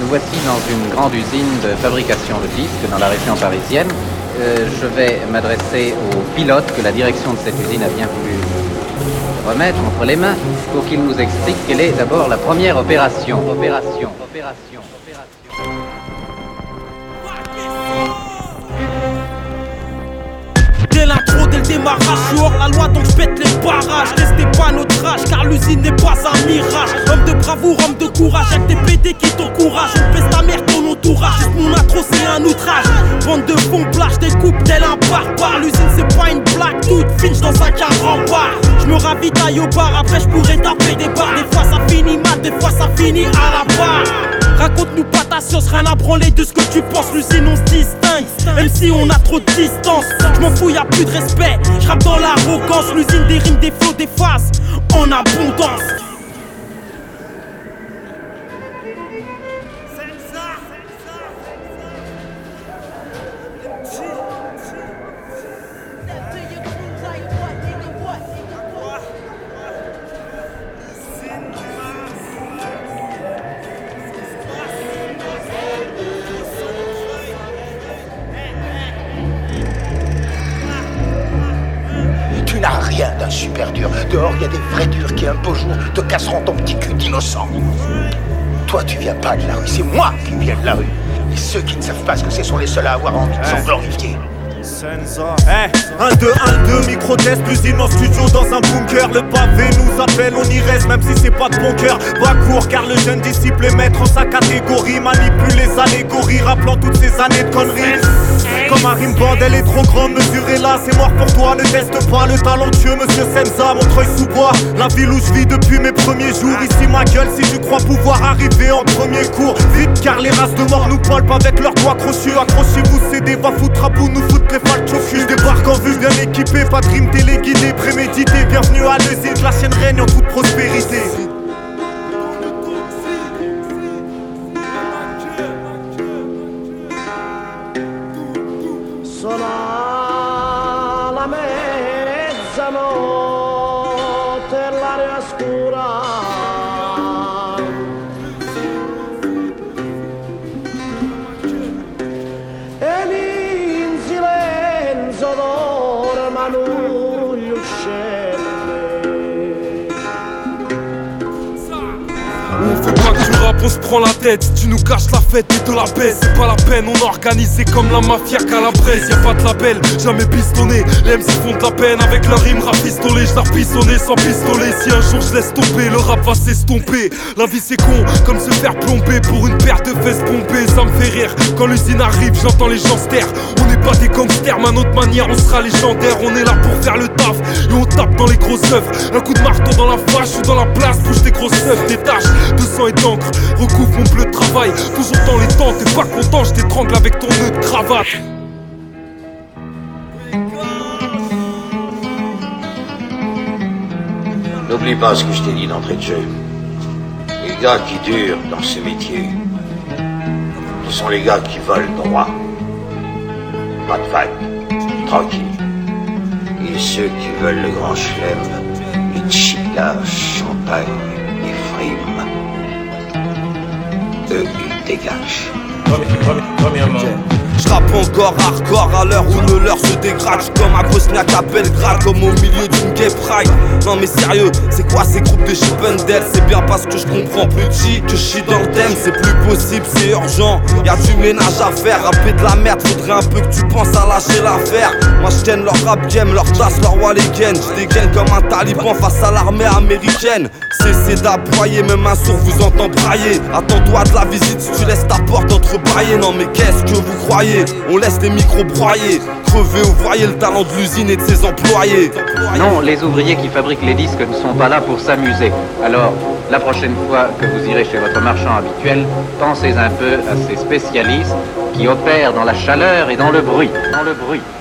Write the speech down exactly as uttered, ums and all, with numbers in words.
voici dans une grande usine de fabrication de disques dans la région parisienne. Euh, je vais m'adresser au pilote que la direction de cette usine a bien voulu remettre entre les mains pour qu'il nous explique quelle est d'abord la première opération. Opération, opération, opération. Dès l'intro, dès le démarrage, je suis hors la loi donc je pète les barrages. Restez pas notre âge car l'usine n'est pas un mirage. Homme de bravoure, homme de courage, y'a que des P D qui t'encouragent. On pèse ta mère, ton entourage, juste mon intro c'est un outrage. Bande de fond, plage, découpe tel un barbare. L'usine c'est pas une blague, toute finche dans un carreau bar. Je me ravitaille au bar, après je pourrais taper des barres. Des fois ça finit mal, des fois ça finit à la barre. Raconte-nous pas ta science, rien à branler de ce que tu penses. L'usine on se distingue, même si on a trop de distance. Je m'en fous, y'a plus de respect, je rappe dans l'arrogance. L'usine des rimes, des flots, des phases en abondance. Tu n'as rien d'un super dur. Dehors, il y a des vrais durs qui un beau jour te casseront ton petit cul d'innocent. Toi, tu viens pas de la rue, c'est moi qui viens de la rue. Et ceux qui ne savent pas ce que c'est sont les seuls à avoir envie de s'en glorifier. Senza. Hey, un deux, un deux, micro-test, l'usine en studio dans un bunker. Le pavé nous appelle, on y reste même si c'est pas de bon cœur. Bas court car le jeune disciple est maître en sa catégorie. Manipule les allégories, rappelant toutes ces années de conneries. Comme un rimband, elle est trop grande, mesurez-la, c'est mort pour toi. Ne teste pas le talentueux monsieur Senza, Montreuil-sous-Bois. La ville où je vis depuis mes premiers jours. Ici ma gueule si tu crois pouvoir arriver en premier cours. Vite car les races de mort nous palpent avec leurs doigts crochus. Accrochez-vous, c'est des va foutre à bout, nous foutre les falchofus. Je débarque en vue, bien équipé, pas de rime téléguidé, prémédité. Bienvenue à l'usine, la chaîne règne en toute prospérité. Suona la mezzanotte l'aria scura e in silenzio dormano gli uccelli. On fait pas que tu rappes, on se prend la tête. Si tu nous caches la fête et te la baisse, c'est pas la peine, on organise, c'est comme la mafia qu'à la presse. Y'a pas de label, jamais pistonné. Les M C font de la peine avec leur rime rafistolée. Je leur pissonner sans pistolet. Si un jour je laisse tomber, le rap va s'estomper. La vie c'est con, comme se faire plomber pour une paire de fesses pompées. Ça me fait rire, quand l'usine arrive, j'entends les gens se taire. On n'est pas des gangsters, mais à notre manière on sera légendaire. On est là pour faire le taf, et on tape dans les grosses œuvres. Un coup de marteau dans la fâche ou dans la place, bouge des grosses œuvres, des taches de sang et d'encre, recouvre mon bleu de travail. Toujours dans les temps, t'es pas content, je t'étrangle avec ton nœud de cravate. N'oublie pas ce que je t'ai dit d'entrée de jeu. Les gars qui durent dans ce métier, ce sont les gars qui volent droit. Pas de vagues, tranquille. Et ceux qui veulent le grand chelem, les chicas, champagne et frimes, eux, ils dégagent. Premièrement, je rappe encore hardcore à l'heure où le leur se dégrade. J'suis comme un Bosniak à Belgrade, comme au milieu d'une gay pride. Non mais sérieux, c'est quoi ces groupes de Chippendale? C'est bien parce que je comprends plus de shit que je suis dans le thème. C'est plus possible, c'est urgent, y'a du ménage à faire. Rapper de la merde, faudrait un peu que tu penses à lâcher l'affaire. Moi je tienne leur rap game, leur tasse, leur walligan. Je dégaine comme un taliban face à l'armée américaine. Cessez d'aboyer, même un sourd vous entend brailler. Attends-toi de la visite si tu laisses ta porte entrebâillée. Non mais qu'est-ce que vous croyez? On laisse les micros broyer, crever ou voyez le talent de l'usine et de ses employés. Non, les ouvriers qui fabriquent les disques ne sont pas là pour s'amuser. Alors, la prochaine fois que vous irez chez votre marchand habituel, pensez un peu à ces spécialistes qui opèrent dans la chaleur et dans le bruit. Dans le bruit.